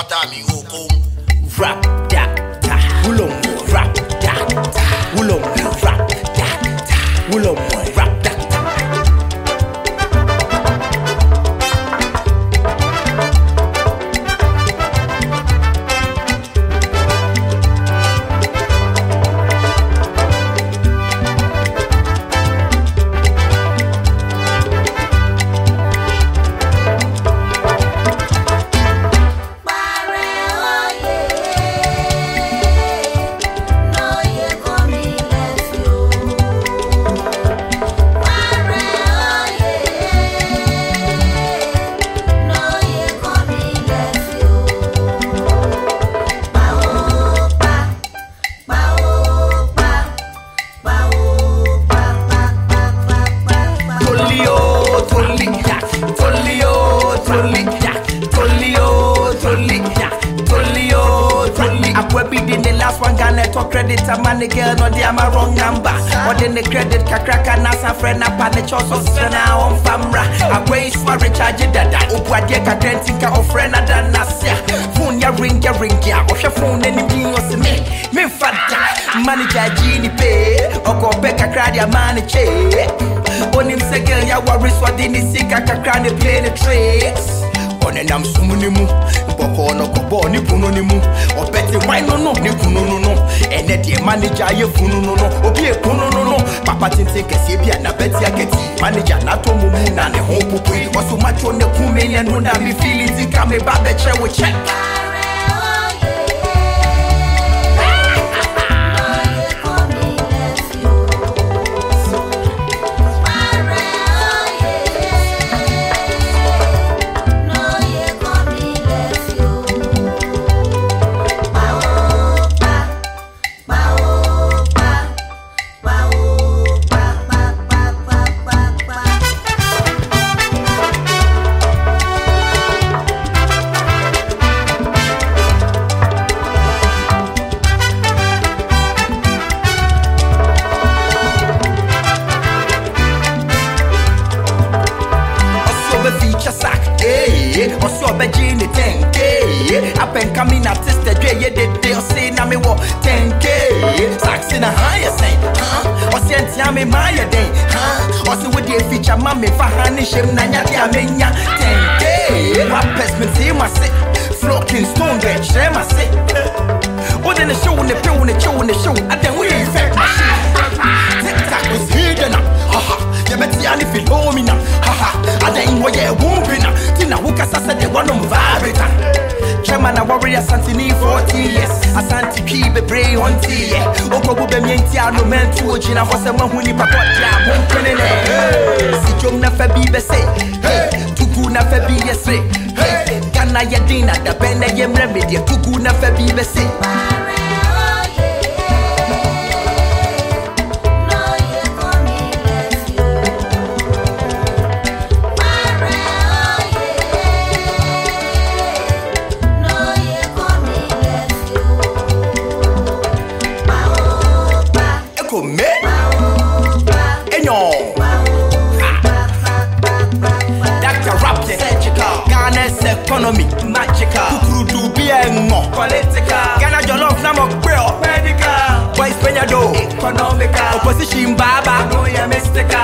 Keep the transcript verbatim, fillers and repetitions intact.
Watami Hukum. Rap da da. Wulom rap da da. Wulom rap da da. Wulom rap da da. Credit a man girl no dia my wrong number. What in the credit kakraka nasa friend up and the choso sena on famra. I waste for recharge dada. Upwa dia ka tentinka of friend ada nasia. Phone ya ring ya ring ya. Of your phone any me was me. Me fada. Manager Gini pay. Oko peka crowd ya manager. Onim se girl ya worry swadini sika kakra ne play the tricks. On and I'm sumunimu, Bokono Kobo, Nipunonimu, or Betty Wine no no, Nipuno no, and then the manager you Puno no, or be a Puno no, Papa Tintek a Sabia, and I bet you get manager Natomu and the home Pupui, was so much on the Pumin and when I be feeling to come about the chair with check. Also, Begini ten K. Up and coming artist, the day they'll say, Nami walk ten K. Sax in a higher say, huh? Or sent Yami Maya day, huh? Also, with the feature Mammy for Hanishim Nanya Yamenya ten K. What person see my sit? Flocking stone bed, share my sit. What in the show, in the pill, in the show, in the show, and then we infect my shit. TikTok was hidden up, haha. You better see if you know me now, haha. I didn't want you whooping now. Tina Wukas, I said they want them vibrator. Chairman, I worry a Santini forty years. A Santi P, be brave on tea. Oko Bube Mientia, no man to a Gina for someone who need a pot. I'm putting it. Si Jom na Fabi, be say, hey, Tuku na Fabi, yes, hey, Gana Yadina, the Benda Yem Remedy, Tuku na Fabi, be say. Economy, magical. Kukurudu be more political. Ghana jollof na mo medical. Boys Peñado, economical. Opposition baba, no ya mistake.